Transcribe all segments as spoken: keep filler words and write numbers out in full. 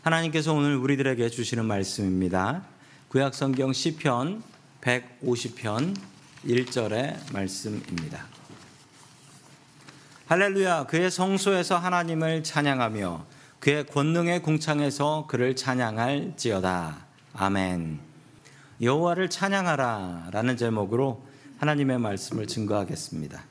하나님께서 오늘 우리들에게 주시는 말씀입니다. 구약성경 시편 백오십 편 일 절의 말씀입니다. 할렐루야, 그의 성소에서 하나님을 찬양하며 그의 권능의 궁창에서 그를 찬양할지어다. 아멘. 여호와를 찬양하라 라는 제목으로 하나님의 말씀을 증거하겠습니다.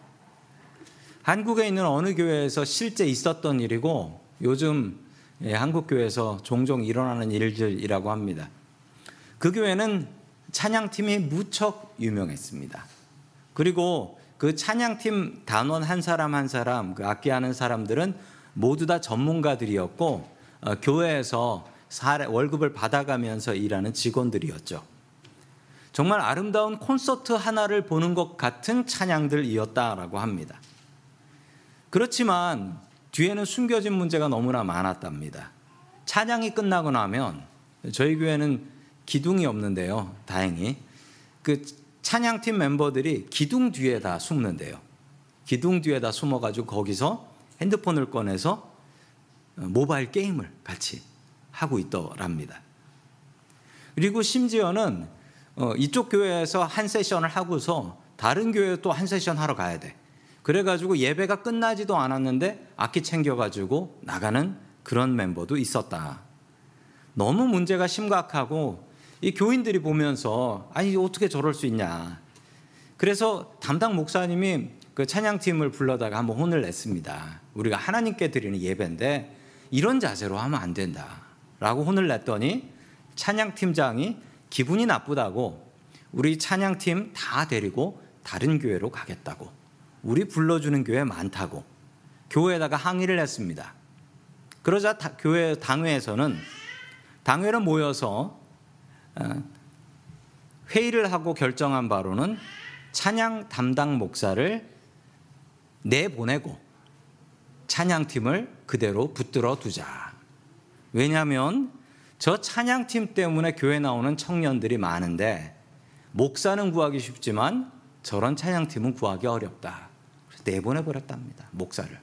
한국에 있는 어느 교회에서 실제 있었던 일이고 요즘 한국 교회에서 종종 일어나는 일들이라고 합니다. 그 교회는 찬양팀이 무척 유명했습니다. 그리고 그 찬양팀 단원 한 사람 한 사람, 그 악기하는 사람들은 모두 다 전문가들이었고 어, 교회에서 사례, 월급을 받아가면서 일하는 직원들이었죠. 정말 아름다운 콘서트 하나를 보는 것 같은 찬양들이었다라고 합니다. 그렇지만 뒤에는 숨겨진 문제가 너무나 많았답니다. 찬양이 끝나고 나면 저희 교회는 기둥이 없는데요. 다행히 그 찬양팀 멤버들이 기둥 뒤에다 숨는데요. 기둥 뒤에다 숨어가지고 거기서 핸드폰을 꺼내서 모바일 게임을 같이 하고 있더랍니다. 그리고 심지어는 이쪽 교회에서 한 세션을 하고서 다른 교회에 또 한 세션 하러 가야 돼. 그래가지고 예배가 끝나지도 않았는데 악기 챙겨가지고 나가는 그런 멤버도 있었다. 너무 문제가 심각하고 이 교인들이 보면서 아니 어떻게 저럴 수 있냐. 그래서 담당 목사님이 그 찬양팀을 불러다가 한번 혼을 냈습니다. 우리가 하나님께 드리는 예배인데 이런 자세로 하면 안 된다라고 혼을 냈더니 찬양팀장이 기분이 나쁘다고 우리 찬양팀 다 데리고 다른 교회로 가겠다고, 우리 불러주는 교회 많다고 교회에다가 항의를 했습니다. 그러자 다, 교회 당회에서는 당회를 모여서 회의를 하고 결정한 바로는 찬양 담당 목사를 내보내고 찬양팀을 그대로 붙들어 두자. 왜냐하면 저 찬양팀 때문에 교회 나오는 청년들이 많은데 목사는 구하기 쉽지만 저런 찬양팀은 구하기 어렵다. 그래서 내보내버렸답니다. 목사를.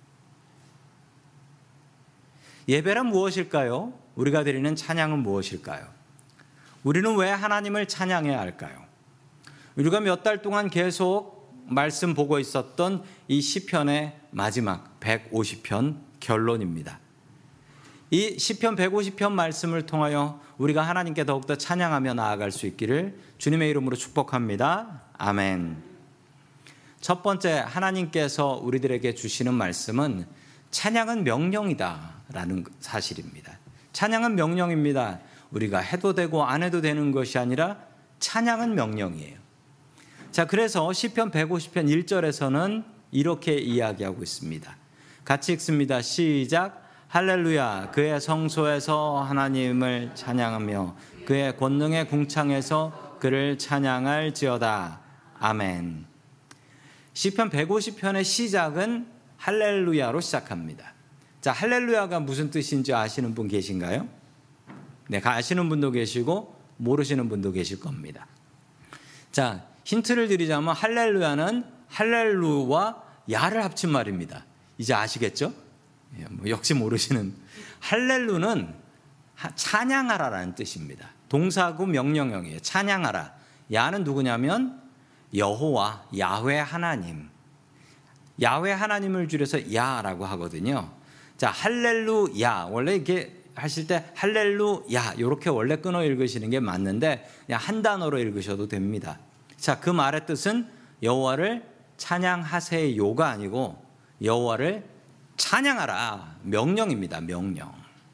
예배란 무엇일까요? 우리가 드리는 찬양은 무엇일까요? 우리는 왜 하나님을 찬양해야 할까요? 우리가 몇 달 동안 계속 말씀 보고 있었던 이 시편의 마지막 백오십 편 결론입니다. 이 시편 백오십 편 말씀을 통하여 우리가 하나님께 더욱더 찬양하며 나아갈 수 있기를 주님의 이름으로 축복합니다. 아멘. 첫 번째, 하나님께서 우리들에게 주시는 말씀은 찬양은 명령이다라는 사실입니다. 찬양은 명령입니다. 우리가 해도 되고 안 해도 되는 것이 아니라 찬양은 명령이에요. 자, 그래서 시편 백오십 편 일 절에서는 이렇게 이야기하고 있습니다. 같이 읽습니다. 시작. 할렐루야, 그의 성소에서 하나님을 찬양하며 그의 권능의 궁창에서 그를 찬양할지어다. 아멘. 시편 백오십 편의 시작은 할렐루야로 시작합니다. 자, 할렐루야가 무슨 뜻인지 아시는 분 계신가요? 네, 아시는 분도 계시고 모르시는 분도 계실 겁니다. 자, 힌트를 드리자면 할렐루야는 할렐루와 야를 합친 말입니다. 이제 아시겠죠? 예, 뭐 역시 모르시는. 할렐루는 찬양하라라는 뜻입니다. 동사구 명령형이에요. 찬양하라. 야는 누구냐면 여호와, 야훼 하나님. 야훼 하나님을 줄여서 야라고 하거든요. 자, 할렐루야. 원래 이게 하실 때 할렐루야 이렇게 원래 끊어 읽으시는 게 맞는데 그냥 한 단어로 읽으셔도 됩니다. 자, 그 말의 뜻은 여호와를 찬양하세요가 아니고 여호와를 찬양하라, 명령입니다. 명령.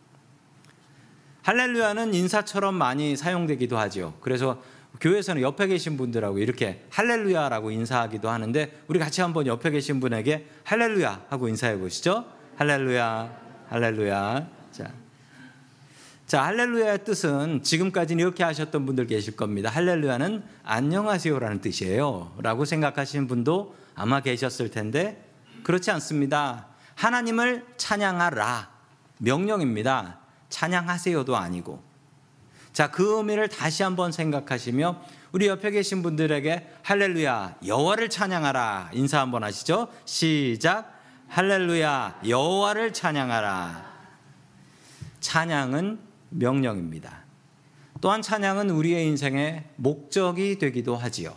할렐루야는 인사처럼 많이 사용되기도 하죠. 그래서 교회에서는 옆에 계신 분들하고 이렇게 할렐루야라고 인사하기도 하는데 우리 같이 한번 옆에 계신 분에게 할렐루야 하고 인사해 보시죠. 할렐루야, 할렐루야. 자, 자, 할렐루야의 뜻은 지금까지는 이렇게 하셨던 분들 계실 겁니다. 할렐루야는 안녕하세요라는 뜻이에요 라고 생각하시는 분도 아마 계셨을 텐데 그렇지 않습니다. 하나님을 찬양하라, 명령입니다. 찬양하세요도 아니고. 자, 그 의미를 다시 한번 생각하시며 우리 옆에 계신 분들에게 할렐루야, 여호와를 찬양하라 인사 한번 하시죠. 시작. 할렐루야, 여호와를 찬양하라. 찬양은 명령입니다. 또한 찬양은 우리의 인생의 목적이 되기도 하지요.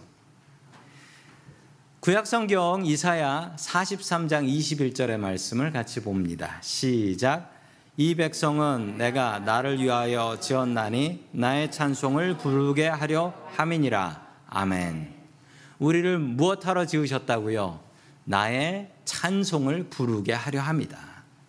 구약성경 이사야 사십삼 장 이십일 절의 말씀을 같이 봅니다. 시작. 이 백성은 내가 나를 위하여 지었나니 나의 찬송을 부르게 하려 함이니라. 아멘. 우리를 무엇하러 지으셨다고요? 나의 찬송을 부르게 하려 합니다.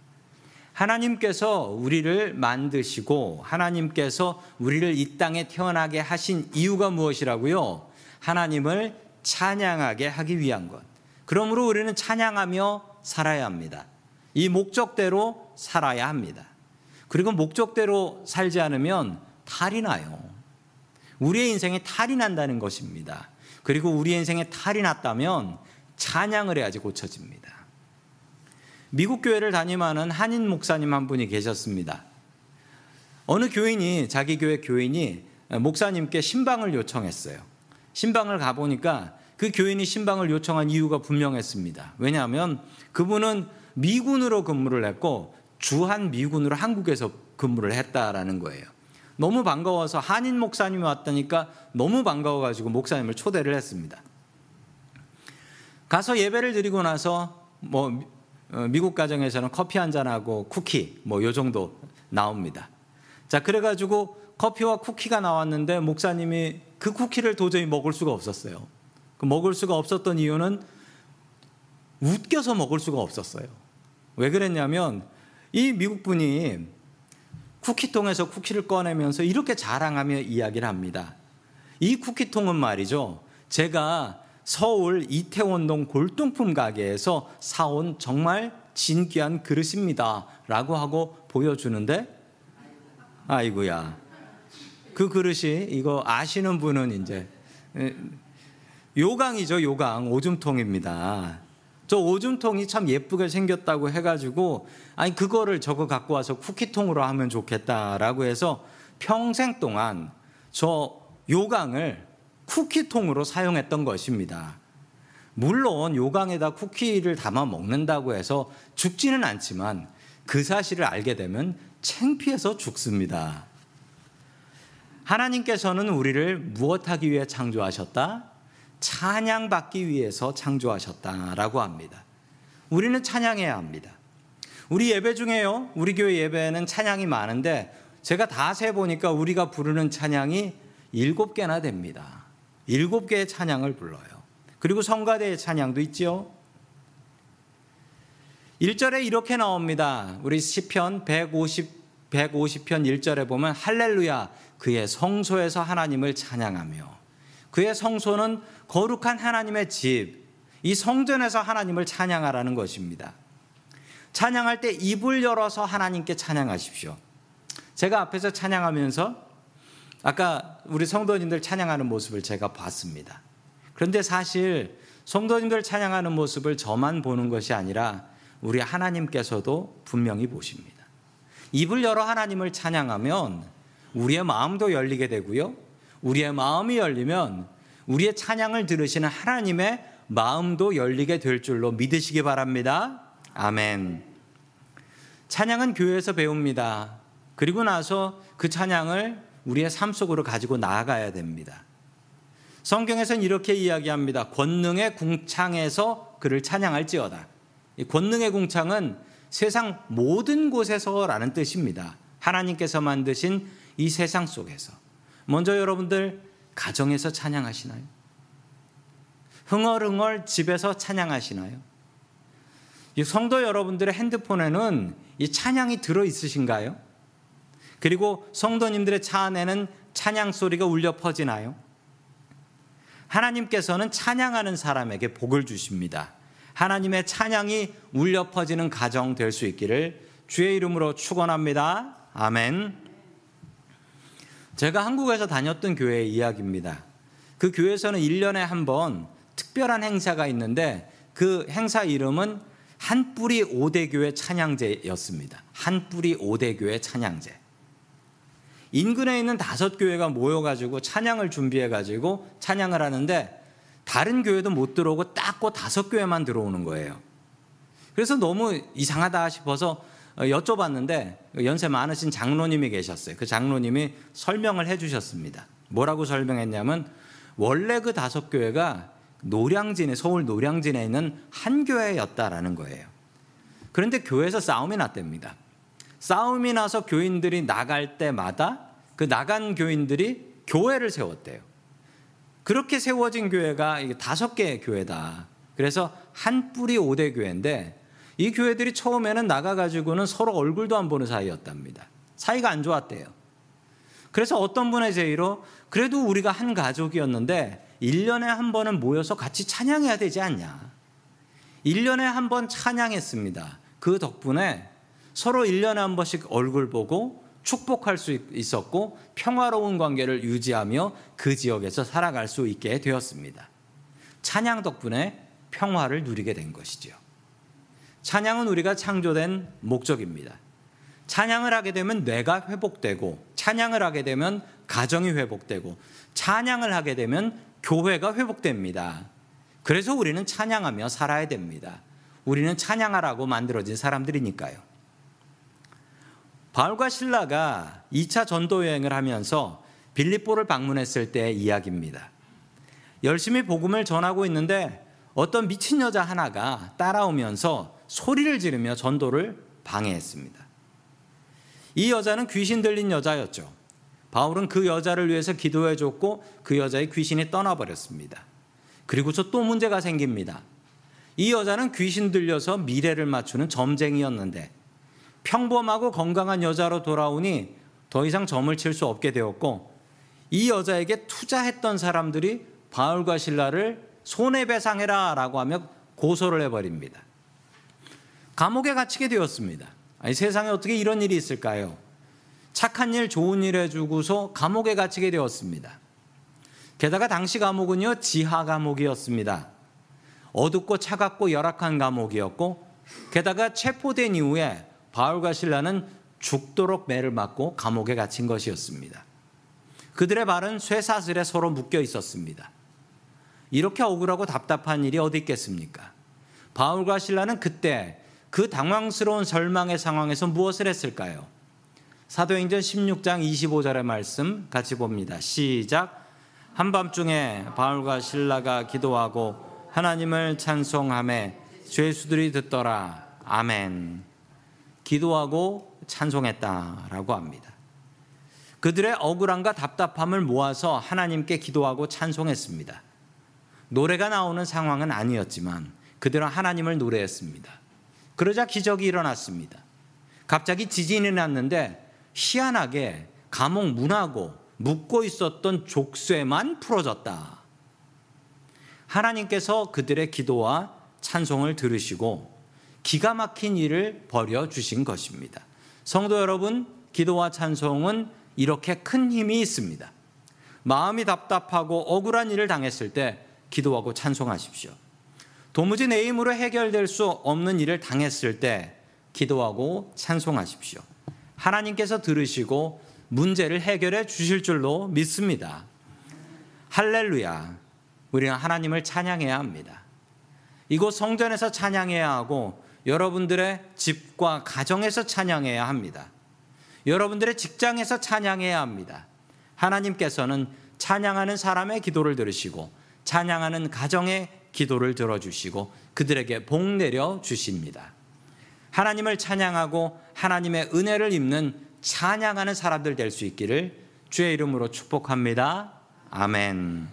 하나님께서 우리를 만드시고 하나님께서 우리를 이 땅에 태어나게 하신 이유가 무엇이라고요? 하나님을 찬양하게 하기 위한 것. 그러므로 우리는 찬양하며 살아야 합니다. 이 목적대로 살아야 합니다. 그리고 목적대로 살지 않으면 탈이 나요. 우리의 인생에 탈이 난다는 것입니다. 그리고 우리의 인생에 탈이 났다면 찬양을 해야지 고쳐집니다. 미국 교회를 담임하는 한인 목사님 한 분이 계셨습니다. 어느 교인이 자기 교회 교인이 목사님께 신방을 요청했어요. 신방을 가보니까 그 교인이 신방을 요청한 이유가 분명했습니다. 왜냐하면 그분은 미군으로 근무를 했고 주한 미군으로 한국에서 근무를 했다라는 거예요. 너무 반가워서 한인 목사님이 왔다니까 너무 반가워가지고 목사님을 초대를 했습니다. 가서 예배를 드리고 나서 뭐 미국 가정에서는 커피 한 잔하고 쿠키 뭐 요 정도 나옵니다. 자, 그래가지고 커피와 쿠키가 나왔는데 목사님이 그 쿠키를 도저히 먹을 수가 없었어요. 그 먹을 수가 없었던 이유는 웃겨서 먹을 수가 없었어요. 왜 그랬냐면 이 미국 분이 쿠키통에서 쿠키를 꺼내면서 이렇게 자랑하며 이야기를 합니다. 이 쿠키통은 말이죠, 제가 서울 이태원동 골동품 가게에서 사온 정말 진귀한 그릇입니다 라고 하고 보여주는데, 아이고야, 그 그릇이 이거 아시는 분은 이제 요강이죠. 요강 오줌통입니다. 저 오줌통이 참 예쁘게 생겼다고 해가지고 아니 그거를 저거 갖고 와서 쿠키통으로 하면 좋겠다라고 해서 평생 동안 저 요강을 쿠키통으로 사용했던 것입니다. 물론 요강에다 쿠키를 담아 먹는다고 해서 죽지는 않지만 그 사실을 알게 되면 창피해서 죽습니다. 하나님께서는 우리를 무엇하기 위해 창조하셨다? 찬양받기 위해서 창조하셨다라고 합니다. 우리는 찬양해야 합니다. 우리 예배 중에요, 우리 교회 예배에는 찬양이 많은데 제가 다 세보니까 우리가 부르는 찬양이 일곱 개나 됩니다. 일곱 개의 찬양을 불러요. 그리고 성가대의 찬양도 있죠. 일 절에 이렇게 나옵니다. 우리 시편 백오십, 백오십 편 일 절에 보면 할렐루야, 그의 성소에서 하나님을 찬양하며. 그의 성소는 거룩한 하나님의 집, 이 성전에서 하나님을 찬양하라는 것입니다. 찬양할 때 입을 열어서 하나님께 찬양하십시오. 제가 앞에서 찬양하면서 아까 우리 성도님들 찬양하는 모습을 제가 봤습니다. 그런데 사실 성도님들 찬양하는 모습을 저만 보는 것이 아니라 우리 하나님께서도 분명히 보십니다. 입을 열어 하나님을 찬양하면 우리의 마음도 열리게 되고요, 우리의 마음이 열리면 우리의 찬양을 들으시는 하나님의 마음도 열리게 될 줄로 믿으시기 바랍니다. 아멘. 찬양은 교회에서 배웁니다. 그리고 나서 그 찬양을 우리의 삶 속으로 가지고 나아가야 됩니다. 성경에서는 이렇게 이야기합니다. 권능의 궁창에서 그를 찬양할지어다. 이 권능의 궁창은 세상 모든 곳에서라는 뜻입니다. 하나님께서 만드신 이 세상 속에서. 먼저 여러분들 가정에서 찬양하시나요? 흥얼흥얼 집에서 찬양하시나요? 이 성도 여러분들의 핸드폰에는 이 찬양이 들어있으신가요? 그리고 성도님들의 차 안에는 찬양 소리가 울려 퍼지나요? 하나님께서는 찬양하는 사람에게 복을 주십니다. 하나님의 찬양이 울려 퍼지는 가정 될 수 있기를 주의 이름으로 축원합니다. 아멘. 제가 한국에서 다녔던 교회의 이야기입니다. 그 교회에서는 일 년에 한 번 특별한 행사가 있는데 그 행사 이름은 한뿌리 오대교회 찬양제였습니다. 한뿌리 오대교회 찬양제. 인근에 있는 다섯 교회가 모여가지고 찬양을 준비해가지고 찬양을 하는데 다른 교회도 못 들어오고 딱 그 다섯 교회만 들어오는 거예요. 그래서 너무 이상하다 싶어서 여쭤봤는데 연세 많으신 장로님이 계셨어요. 그 장로님이 설명을 해 주셨습니다. 뭐라고 설명했냐면 원래 그 다섯 교회가 노량진에 서울 노량진에 있는 한 교회였다라는 거예요. 그런데 교회에서 싸움이 났답니다. 싸움이 나서 교인들이 나갈 때마다 그 나간 교인들이 교회를 세웠대요. 그렇게 세워진 교회가 다섯 개의 교회다. 그래서 한 뿌리 오 대 교회인데 이 교회들이 처음에는 나가가지고는 서로 얼굴도 안 보는 사이였답니다. 사이가 안 좋았대요. 그래서 어떤 분의 제의로 그래도 우리가 한 가족이었는데 일 년에 한 번은 모여서 같이 찬양해야 되지 않냐. 일 년에 한 번 찬양했습니다. 그 덕분에 서로 일 년에 한 번씩 얼굴 보고 축복할 수 있었고 평화로운 관계를 유지하며 그 지역에서 살아갈 수 있게 되었습니다. 찬양 덕분에 평화를 누리게 된 것이죠. 찬양은 우리가 창조된 목적입니다. 찬양을 하게 되면 뇌가 회복되고 찬양을 하게 되면 가정이 회복되고 찬양을 하게 되면 교회가 회복됩니다. 그래서 우리는 찬양하며 살아야 됩니다. 우리는 찬양하라고 만들어진 사람들이니까요. 바울과 실라가 이 차 전도 여행을 하면서 빌립보를 방문했을 때의 이야기입니다. 열심히 복음을 전하고 있는데 어떤 미친 여자 하나가 따라오면서 소리를 지르며 전도를 방해했습니다. 이 여자는 귀신 들린 여자였죠. 바울은 그 여자를 위해서 기도해 줬고 그 여자의 귀신이 떠나버렸습니다. 그리고서 또 문제가 생깁니다. 이 여자는 귀신 들려서 미래를 맞추는 점쟁이였는데 평범하고 건강한 여자로 돌아오니 더 이상 점을 칠 수 없게 되었고 이 여자에게 투자했던 사람들이 바울과 실라를 손해배상해라 라고 하며 고소를 해버립니다. 감옥에 갇히게 되었습니다. 아니, 세상에 어떻게 이런 일이 있을까요? 착한 일, 좋은 일 해주고서 감옥에 갇히게 되었습니다. 게다가 당시 감옥은요, 지하 감옥이었습니다. 어둡고 차갑고 열악한 감옥이었고 게다가 체포된 이후에 바울과 실라는 죽도록 매를 맞고 감옥에 갇힌 것이었습니다. 그들의 발은 쇠사슬에 서로 묶여 있었습니다. 이렇게 억울하고 답답한 일이 어디 있겠습니까? 바울과 실라는 그때 그 당황스러운 절망의 상황에서 무엇을 했을까요? 사도행전 십육 장 이십오 절의 말씀 같이 봅니다. 시작. 한밤중에 바울과 실라가 기도하고 하나님을 찬송하매 죄수들이 듣더라. 아멘. 기도하고 찬송했다라고 합니다. 그들의 억울함과 답답함을 모아서 하나님께 기도하고 찬송했습니다. 노래가 나오는 상황은 아니었지만 그들은 하나님을 노래했습니다. 그러자 기적이 일어났습니다. 갑자기 지진이 났는데 희한하게 감옥 문하고 묶고 있었던 족쇄만 풀어졌다. 하나님께서 그들의 기도와 찬송을 들으시고 기가 막힌 일을 벌여주신 것입니다. 성도 여러분, 기도와 찬송은 이렇게 큰 힘이 있습니다. 마음이 답답하고 억울한 일을 당했을 때 기도하고 찬송하십시오. 도무지 내 힘으로 해결될 수 없는 일을 당했을 때 기도하고 찬송하십시오. 하나님께서 들으시고 문제를 해결해 주실 줄로 믿습니다. 할렐루야. 우리는 하나님을 찬양해야 합니다. 이곳 성전에서 찬양해야 하고 여러분들의 집과 가정에서 찬양해야 합니다. 여러분들의 직장에서 찬양해야 합니다. 하나님께서는 찬양하는 사람의 기도를 들으시고 찬양하는 가정의 기도를 들어주시고 그들에게 복 내려 주십니다. 하나님을 찬양하고 하나님의 은혜를 입는 찬양하는 사람들 될 수 있기를 주의 이름으로 축복합니다. 아멘.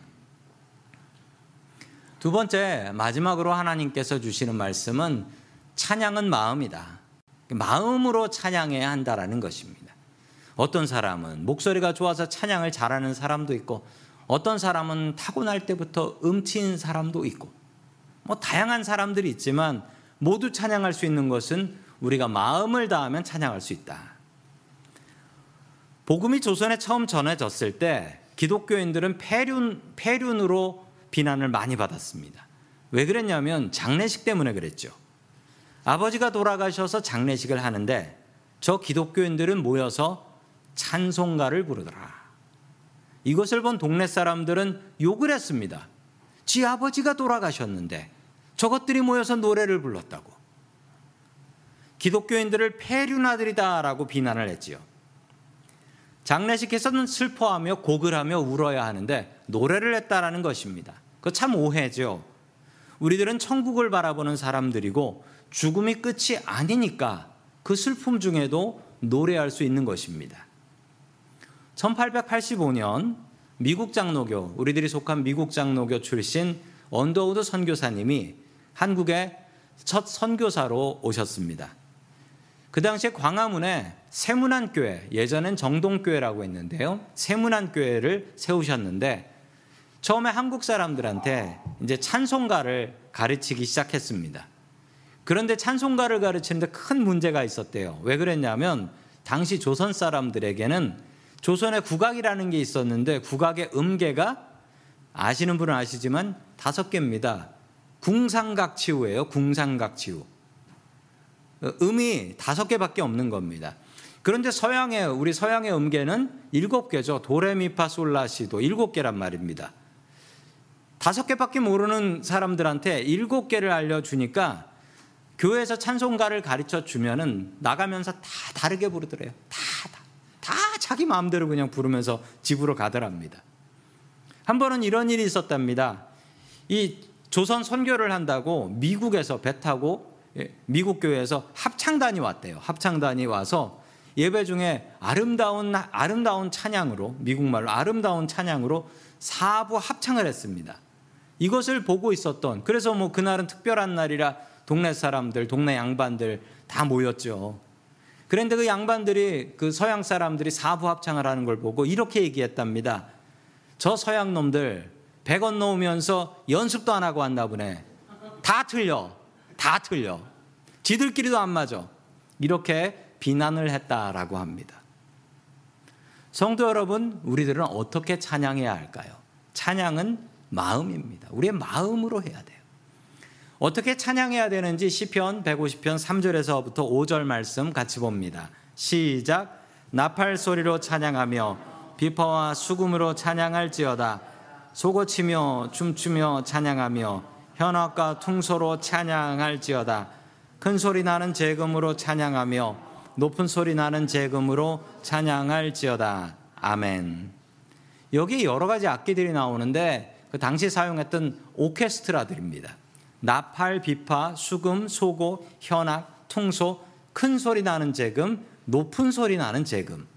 두 번째, 마지막으로 하나님께서 주시는 말씀은 찬양은 마음이다. 마음으로 찬양해야 한다라는 것입니다. 어떤 사람은 목소리가 좋아서 찬양을 잘하는 사람도 있고 어떤 사람은 타고날 때부터 음치인 사람도 있고 뭐 다양한 사람들이 있지만 모두 찬양할 수 있는 것은 우리가 마음을 다하면 찬양할 수 있다. 복음이 조선에 처음 전해졌을 때 기독교인들은 폐륜, 폐륜으로 비난을 많이 받았습니다. 왜 그랬냐면 장례식 때문에 그랬죠. 아버지가 돌아가셔서 장례식을 하는데 저 기독교인들은 모여서 찬송가를 부르더라. 이것을 본 동네 사람들은 욕을 했습니다. 지 아버지가 돌아가셨는데 저것들이 모여서 노래를 불렀다고. 기독교인들을 폐륜아들이다라고 비난을 했지요. 장례식에서는 슬퍼하며 곡을 하며 울어야 하는데 노래를 했다라는 것입니다. 그거 참 오해죠. 우리들은 천국을 바라보는 사람들이고 죽음이 끝이 아니니까 그 슬픔 중에도 노래할 수 있는 것입니다. 천팔백팔십오 년 미국 장로교, 우리들이 속한 미국 장로교 출신 언더우드 선교사님이 한국에 첫 선교사로 오셨습니다. 그 당시에 광화문에 세문안교회, 예전엔 정동교회라고 했는데요, 세문안교회를 세우셨는데 처음에 한국 사람들한테 이제 찬송가를 가르치기 시작했습니다. 그런데 찬송가를 가르치는데 큰 문제가 있었대요. 왜 그랬냐면 당시 조선 사람들에게는 조선의 국악이라는 게 있었는데 국악의 음계가 아시는 분은 아시지만 다섯 개입니다. 궁상각치우예요. 궁상각치우. 음이 다섯 개밖에 없는 겁니다. 그런데 서양의 우리 서양의 음계는 일곱 개죠. 도레미파솔라시도 일곱 개란 말입니다. 다섯 개밖에 모르는 사람들한테 일곱 개를 알려주니까 교회에서 찬송가를 가르쳐 주면은 나가면서 다 다르게 부르더래요. 다, 다, 다 자기 마음대로 그냥 부르면서 집으로 가더랍니다. 한 번은 이런 일이 있었답니다. 이 조선 선교를 한다고 미국에서 배 타고 미국 교회에서 합창단이 왔대요. 합창단이 와서 예배 중에 아름다운 아름다운 찬양으로, 미국말로 아름다운 찬양으로 사부 합창을 했습니다. 이것을 보고 있었던, 그래서 뭐 그날은 특별한 날이라 동네 사람들, 동네 양반들 다 모였죠. 그런데 그 양반들이, 그 서양 사람들이 사부 합창을 하는 걸 보고 이렇게 얘기했답니다. 저 서양 놈들 백 원 놓으면서 연습도 안 하고 왔나 보네. 다 틀려. 다 틀려. 지들끼리도 안 맞아. 이렇게 비난을 했다라고 합니다. 성도 여러분, 우리들은 어떻게 찬양해야 할까요? 찬양은 마음입니다. 우리의 마음으로 해야 돼요. 어떻게 찬양해야 되는지 시편 백오십 편 삼 절에서부터 오 절 말씀 같이 봅니다. 시작. 나팔 소리로 찬양하며 비파와 수금으로 찬양할지어다. 소고치며 춤추며 찬양하며 현악과 퉁소로 찬양할지어다. 큰 소리 나는 재금으로 찬양하며 높은 소리 나는 재금으로 찬양할지어다. 아멘. 여기 여러 가지 악기들이 나오는데 그 당시 사용했던 오케스트라들입니다. 나팔, 비파, 수금, 소고, 현악, 퉁소, 큰 소리 나는 재금, 높은 소리 나는 재금.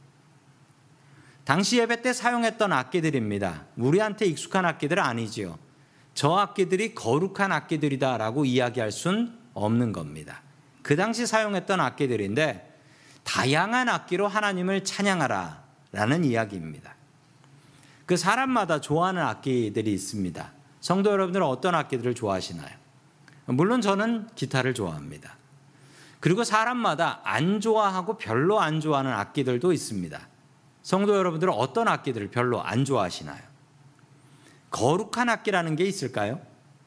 당시 예배 때 사용했던 악기들입니다. 우리한테 익숙한 악기들은 아니지요. 저 악기들이 거룩한 악기들이다라고 이야기할 수는 없는 겁니다. 그 당시 사용했던 악기들인데 다양한 악기로 하나님을 찬양하라 라는 이야기입니다. 그 사람마다 좋아하는 악기들이 있습니다. 성도 여러분들은 어떤 악기들을 좋아하시나요? 물론 저는 기타를 좋아합니다. 그리고 사람마다 안 좋아하고 별로 안 좋아하는 악기들도 있습니다. 성도 여러분들은 어떤 악기들을 별로 안 좋아하시나요? 거룩한 악기라는 게 있을까요?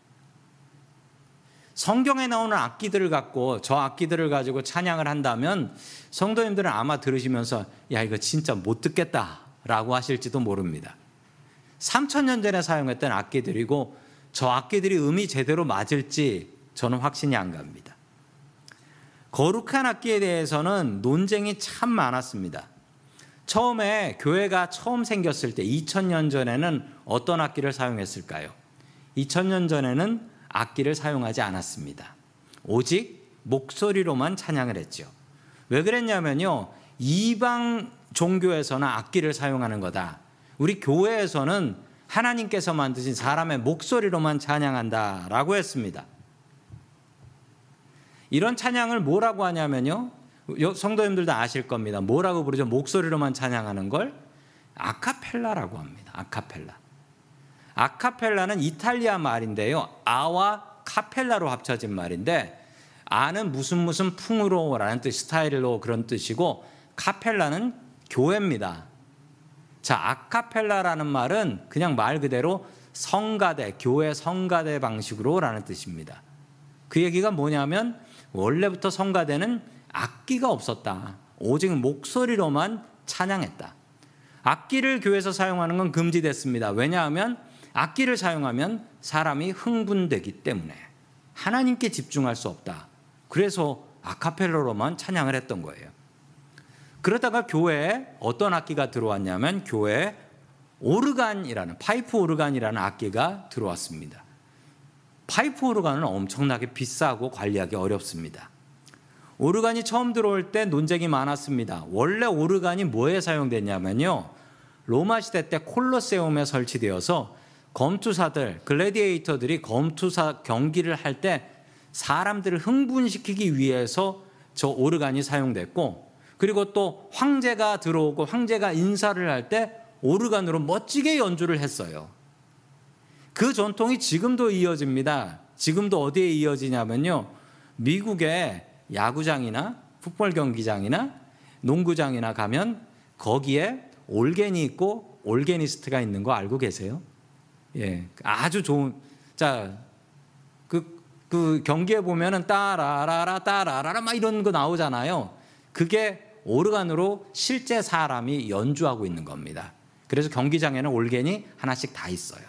성경에 나오는 악기들을 갖고 저 악기들을 가지고 찬양을 한다면 성도님들은 아마 들으시면서 야 이거 진짜 못 듣겠다라고 하실지도 모릅니다. 삼천 년 전에 사용했던 악기들이고 저 악기들이 음이 제대로 맞을지 저는 확신이 안 갑니다. 거룩한 악기에 대해서는 논쟁이 참 많았습니다. 처음에 교회가 처음 생겼을 때 이천 년 전에는 어떤 악기를 사용했을까요? 이천 년 전에는 악기를 사용하지 않았습니다. 오직 목소리로만 찬양을 했죠. 왜 그랬냐면요, 이방 종교에서는 악기를 사용하는 거다. 우리 교회에서는 하나님께서 만드신 사람의 목소리로만 찬양한다라고 했습니다. 이런 찬양을 뭐라고 하냐면요, 성도님들도 아실 겁니다. 뭐라고 부르죠? 목소리로만 찬양하는 걸 아카펠라라고 합니다. 아카펠라. 아카펠라는 이탈리아 말인데요, 아와 카펠라로 합쳐진 말인데, 아는 무슨 무슨 풍으로라는 뜻, 스타일로 그런 뜻이고, 카펠라는 교회입니다. 자, 아카펠라라는 말은 그냥 말 그대로 성가대, 교회 성가대 방식으로라는 뜻입니다. 그 얘기가 뭐냐면 원래부터 성가대는 악기가 없었다. 오직 목소리로만 찬양했다. 악기를 교회에서 사용하는 건 금지됐습니다. 왜냐하면 악기를 사용하면 사람이 흥분되기 때문에 하나님께 집중할 수 없다. 그래서 아카펠라로만 찬양을 했던 거예요. 그러다가 교회에 어떤 악기가 들어왔냐면 교회에 오르간이라는 파이프 오르간이라는 악기가 들어왔습니다. 파이프 오르간은 엄청나게 비싸고 관리하기 어렵습니다. 오르간이 처음 들어올 때 논쟁이 많았습니다. 원래 오르간이 뭐에 사용됐냐면요, 로마 시대 때 콜로세움에 설치되어서 검투사들, 글래디에이터들이 검투사 경기를 할 때 사람들을 흥분시키기 위해서 저 오르간이 사용됐고, 그리고 또 황제가 들어오고 황제가 인사를 할 때 오르간으로 멋지게 연주를 했어요. 그 전통이 지금도 이어집니다. 지금도 어디에 이어지냐면요, 미국의 야구장이나 풋볼 경기장이나 농구장이나 가면 거기에 올겐이 있고 올게니스트가 있는 거 알고 계세요? 예, 아주 좋은. 자, 그, 그 경기에 보면은 따라라라 따라라라 막 이런 거 나오잖아요. 그게 오르간으로 실제 사람이 연주하고 있는 겁니다. 그래서 경기장에는 올겐이 하나씩 다 있어요.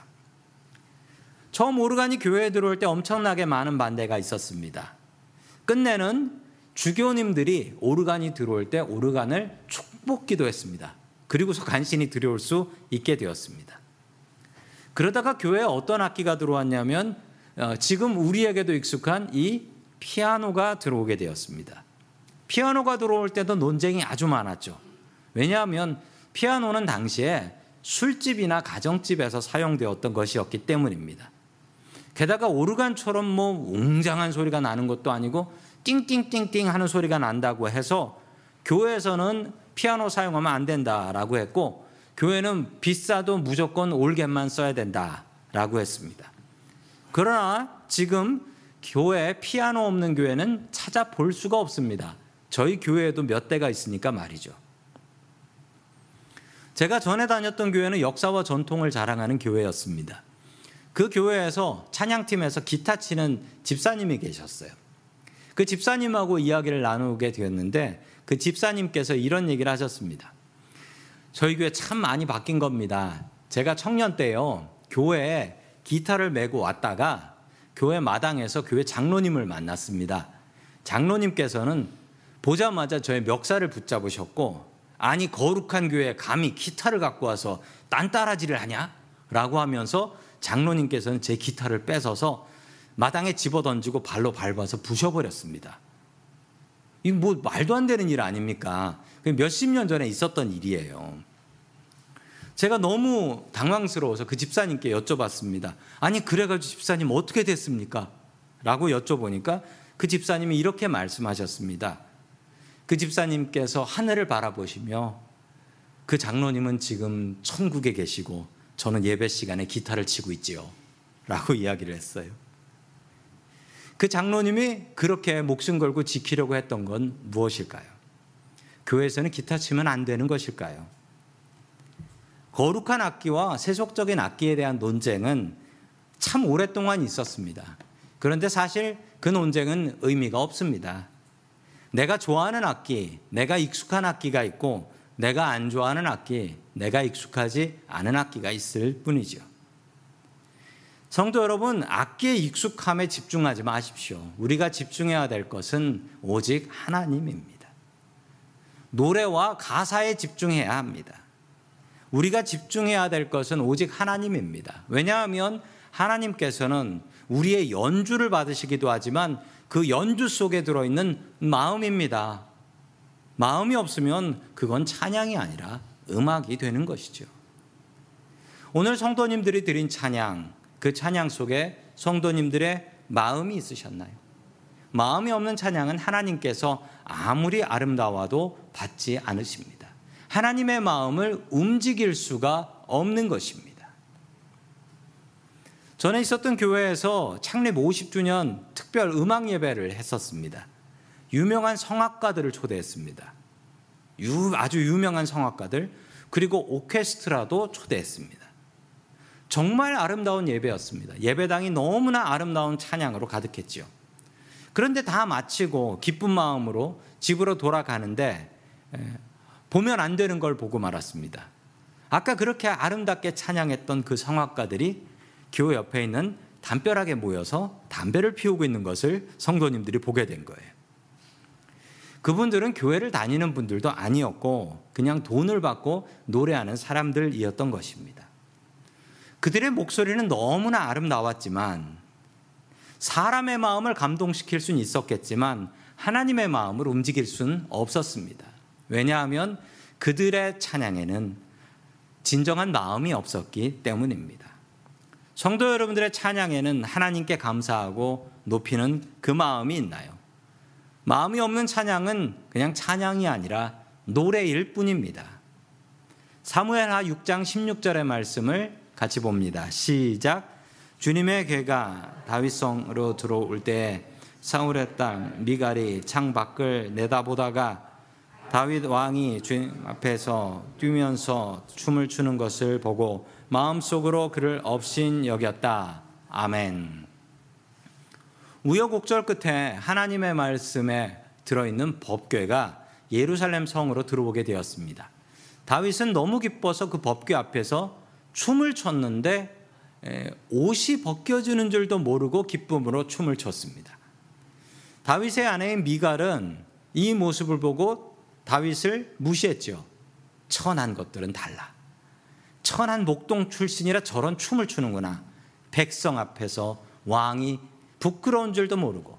처음 오르간이 교회에 들어올 때 엄청나게 많은 반대가 있었습니다. 끝내는 주교님들이 오르간이 들어올 때 오르간을 축복 기도했습니다. 그리고서 간신히 들여올 수 있게 되었습니다. 그러다가 교회에 어떤 악기가 들어왔냐면 지금 우리에게도 익숙한 이 피아노가 들어오게 되었습니다. 피아노가 들어올 때도 논쟁이 아주 많았죠. 왜냐하면 피아노는 당시에 술집이나 가정집에서 사용되었던 것이었기 때문입니다. 게다가 오르간처럼 뭐 웅장한 소리가 나는 것도 아니고 띵띵띵띵 하는 소리가 난다고 해서 교회에서는 피아노 사용하면 안 된다라고 했고, 교회는 비싸도 무조건 올겐만 써야 된다라고 했습니다. 그러나 지금 교회에 피아노 없는 교회는 찾아볼 수가 없습니다. 저희 교회에도 몇 대가 있으니까 말이죠. 제가 전에 다녔던 교회는 역사와 전통을 자랑하는 교회였습니다. 그 교회에서 찬양팀에서 기타 치는 집사님이 계셨어요. 그 집사님하고 이야기를 나누게 되었는데 그 집사님께서 이런 얘기를 하셨습니다. 저희 교회 참 많이 바뀐 겁니다. 제가 청년 때요, 교회에 기타를 메고 왔다가 교회 마당에서 교회 장로님을 만났습니다. 장로님께서는 보자마자 저의 멱살을 붙잡으셨고, 아니 거룩한 교회에 감히 기타를 갖고 와서 딴따라지를 하냐? 라고 하면서 장로님께서는 제 기타를 뺏어서 마당에 집어던지고 발로 밟아서 부셔버렸습니다. 이거 뭐 말도 안 되는 일 아닙니까? 몇십 년 전에 있었던 일이에요. 제가 너무 당황스러워서 그 집사님께 여쭤봤습니다. 아니 그래가지고 집사님 어떻게 됐습니까? 라고 여쭤보니까 그 집사님이 이렇게 말씀하셨습니다. 그 집사님께서 하늘을 바라보시며 그 장로님은 지금 천국에 계시고 저는 예배 시간에 기타를 치고 있지요. 라고 이야기를 했어요. 그 장로님이 그렇게 목숨 걸고 지키려고 했던 건 무엇일까요? 교회에서는 기타 치면 안 되는 것일까요? 거룩한 악기와 세속적인 악기에 대한 논쟁은 참 오랫동안 있었습니다. 그런데 사실 그 논쟁은 의미가 없습니다. 내가 좋아하는 악기, 내가 익숙한 악기가 있고 내가 안 좋아하는 악기, 내가 익숙하지 않은 악기가 있을 뿐이죠. 성도 여러분, 악기의 익숙함에 집중하지 마십시오. 우리가 집중해야 될 것은 오직 하나님입니다. 노래와 가사에 집중해야 합니다. 우리가 집중해야 될 것은 오직 하나님입니다. 왜냐하면 하나님께서는 우리의 연주를 받으시기도 하지만 그 연주 속에 들어있는 마음입니다. 마음이 없으면 그건 찬양이 아니라 음악이 되는 것이죠. 오늘 성도님들이 드린 찬양, 그 찬양 속에 성도님들의 마음이 있으셨나요? 마음이 없는 찬양은 하나님께서 아무리 아름다워도 받지 않으십니다. 하나님의 마음을 움직일 수가 없는 것입니다. 전에 있었던 교회에서 창립 오십 주년 특별 음악 예배를 했었습니다. 유명한 성악가들을 초대했습니다. 유, 아주 유명한 성악가들, 그리고 오케스트라도 초대했습니다. 정말 아름다운 예배였습니다. 예배당이 너무나 아름다운 찬양으로 가득했죠. 그런데 다 마치고 기쁜 마음으로 집으로 돌아가는데 보면 안 되는 걸 보고 말았습니다. 아까 그렇게 아름답게 찬양했던 그 성악가들이 교회 옆에 있는 담벼락에 모여서 담배를 피우고 있는 것을 성도님들이 보게 된 거예요. 그분들은 교회를 다니는 분들도 아니었고 그냥 돈을 받고 노래하는 사람들이었던 것입니다. 그들의 목소리는 너무나 아름다웠지만 사람의 마음을 감동시킬 수는 있었겠지만 하나님의 마음을 움직일 수는 없었습니다. 왜냐하면 그들의 찬양에는 진정한 마음이 없었기 때문입니다. 성도 여러분들의 찬양에는 하나님께 감사하고 높이는 그 마음이 있나요? 마음이 없는 찬양은 그냥 찬양이 아니라 노래일 뿐입니다. 사무엘하 육 장 십육 절의 말씀을 같이 봅니다. 시작. 주님의 궤가 다윗성으로 들어올 때 사울의 딸 미갈이 창 밖을 내다보다가 다윗 왕이 주님 앞에서 뛰면서 춤을 추는 것을 보고 마음속으로 그를 업신 여겼다. 아멘. 우여곡절 끝에 하나님의 말씀에 들어있는 법궤가 예루살렘 성으로 들어오게 되었습니다. 다윗은 너무 기뻐서 그 법궤 앞에서 춤을 췄는데 옷이 벗겨지는 줄도 모르고 기쁨으로 춤을 췄습니다. 다윗의 아내인 미갈은 이 모습을 보고 다윗을 무시했죠. 천한 것들은 달라. 천한 목동 출신이라 저런 춤을 추는구나. 백성 앞에서 왕이 부끄러운 줄도 모르고.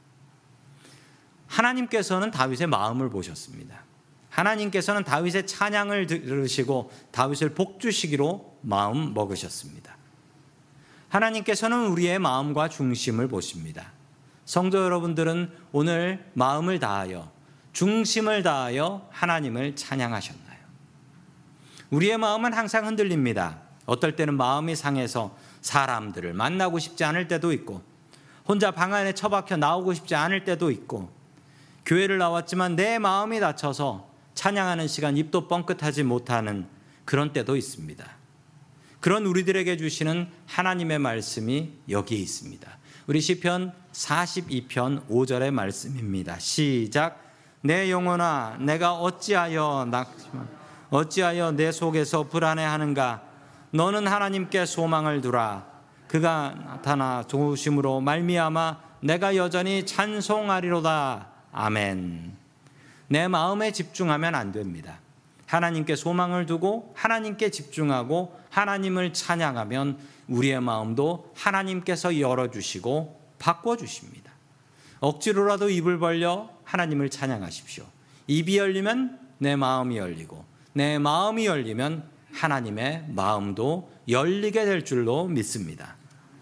하나님께서는 다윗의 마음을 보셨습니다. 하나님께서는 다윗의 찬양을 들으시고 다윗을 복주시기로 마음 먹으셨습니다. 하나님께서는 우리의 마음과 중심을 보십니다. 성도 여러분들은 오늘 마음을 다하여 중심을 다하여 하나님을 찬양하셨나요? 우리의 마음은 항상 흔들립니다. 어떨 때는 마음이 상해서 사람들을 만나고 싶지 않을 때도 있고 혼자 방 안에 처박혀 나오고 싶지 않을 때도 있고 교회를 나왔지만 내 마음이 다쳐서 찬양하는 시간 입도 뻥끗하지 못하는 그런 때도 있습니다. 그런 우리들에게 주시는 하나님의 말씀이 여기에 있습니다. 우리 시편 사십이 편 오 절의 말씀입니다. 시작. 내 영혼아 내가 어찌하여 낙심하 어찌하여 내 속에서 불안해하는가. 너는 하나님께 소망을 두라. 그가 나타나 도우심으로 말미암아 내가 여전히 찬송하리로다. 아멘. 내 마음에 집중하면 안 됩니다. 하나님께 소망을 두고 하나님께 집중하고 하나님을 찬양하면 우리의 마음도 하나님께서 열어주시고 바꿔주십니다. 억지로라도 입을 벌려 하나님을 찬양하십시오. 입이 열리면 내 마음이 열리고 내 마음이 열리면 하나님의 마음도 열리게 될 줄로 믿습니다.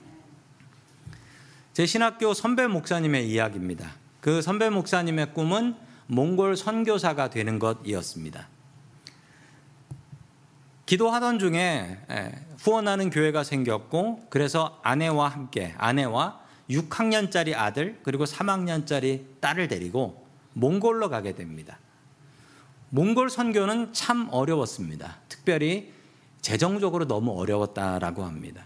제 신학교 선배 목사님의 이야기입니다. 그 선배 목사님의 꿈은 몽골 선교사가 되는 것이었습니다. 기도하던 중에 후원하는 교회가 생겼고 그래서 아내와 함께 아내와 육 학년짜리 아들 그리고 삼 학년짜리 딸을 데리고 몽골로 가게 됩니다. 몽골 선교는 참 어려웠습니다. 특별히 재정적으로 너무 어려웠다라고 합니다.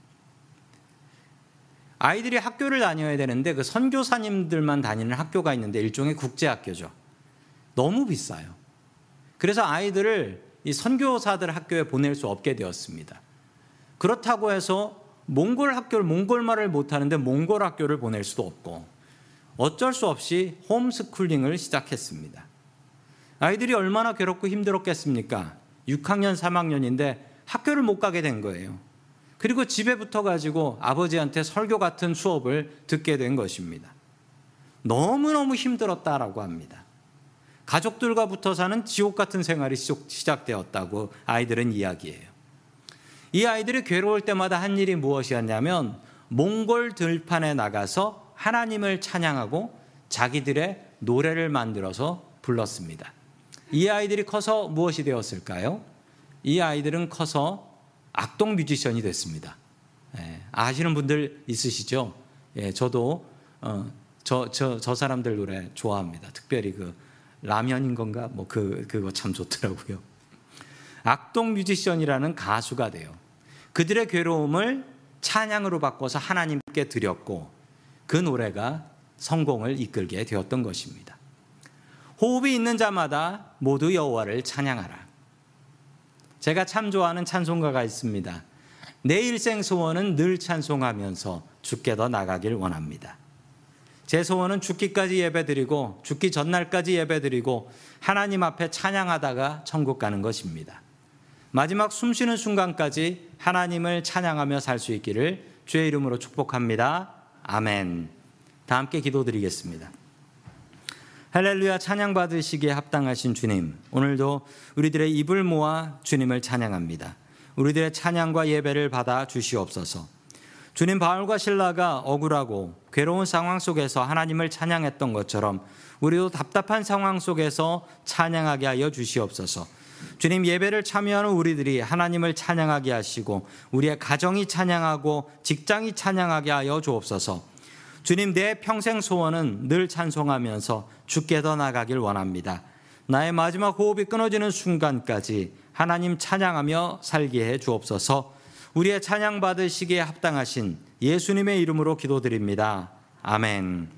아이들이 학교를 다녀야 되는데 그 선교사님들만 다니는 학교가 있는데 일종의 국제학교죠. 너무 비싸요. 그래서 아이들을 이 선교사들 학교에 보낼 수 없게 되었습니다. 그렇다고 해서 몽골 학교를 몽골말을 못하는데 몽골 학교를 보낼 수도 없고 어쩔 수 없이 홈스쿨링을 시작했습니다. 아이들이 얼마나 괴롭고 힘들었겠습니까? 육 학년, 삼 학년인데 학교를 못 가게 된 거예요. 그리고 집에 붙어가지고 아버지한테 설교 같은 수업을 듣게 된 것입니다. 너무너무 힘들었다라고 합니다. 가족들과 붙어 사는 지옥 같은 생활이 시작되었다고 아이들은 이야기해요. 이 아이들이 괴로울 때마다 한 일이 무엇이었냐면 몽골 들판에 나가서 하나님을 찬양하고 자기들의 노래를 만들어서 불렀습니다. 이 아이들이 커서 무엇이 되었을까요? 이 아이들은 커서 악동 뮤지션이 됐습니다. 예, 아시는 분들 있으시죠? 예, 저도 어, 저, 저, 저 사람들 노래 좋아합니다. 특별히 그 라면인 건가? 뭐 그, 그거 참 좋더라고요. 악동 뮤지션이라는 가수가 돼요. 그들의 괴로움을 찬양으로 바꿔서 하나님께 드렸고 그 노래가 성공을 이끌게 되었던 것입니다. 호흡이 있는 자마다 모두 여호와를 찬양하라. 제가 참 좋아하는 찬송가가 있습니다. 내 일생 소원은 늘 찬송하면서 주께 더 나가길 원합니다. 제 소원은 죽기까지 예배드리고 죽기 전날까지 예배드리고 하나님 앞에 찬양하다가 천국 가는 것입니다. 마지막 숨쉬는 순간까지 하나님을 찬양하며 살 수 있기를 주의 이름으로 축복합니다. 아멘. 다 함께 기도드리겠습니다. 할렐루야, 찬양 받으시기에 합당하신 주님, 오늘도 우리들의 입을 모아 주님을 찬양합니다. 우리들의 찬양과 예배를 받아 주시옵소서. 주님, 바울과 실라가 억울하고 괴로운 상황 속에서 하나님을 찬양했던 것처럼 우리도 답답한 상황 속에서 찬양하게 하여 주시옵소서. 주님, 예배를 참여하는 우리들이 하나님을 찬양하게 하시고 우리의 가정이 찬양하고 직장이 찬양하게 하여 주옵소서. 주님, 내 평생 소원은 늘 찬송하면서 주께 더 나가길 원합니다. 나의 마지막 호흡이 끊어지는 순간까지 하나님 찬양하며 살게 해 주옵소서. 우리의 찬양 받으시기에 합당하신 예수님의 이름으로 기도드립니다. 아멘.